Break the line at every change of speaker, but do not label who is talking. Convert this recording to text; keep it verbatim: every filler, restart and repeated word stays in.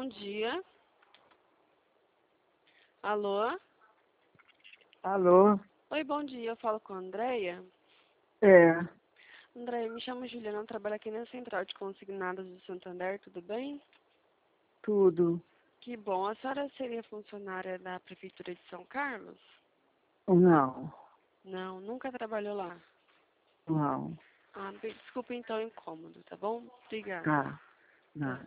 bom dia. Alô?
Alô?
Oi, bom dia. Eu falo com a Andréia.
É,
Andréia, me chamo Juliana, eu trabalho aqui na Central de Consignados do Santander, tudo bem?
tudo.
Que bom. A senhora seria funcionária da Prefeitura de São Carlos?
Não,
Não, nunca trabalhou lá.
não.
Ah, bem, desculpa então o incômodo, tá bom? Obrigada.
Tá, não.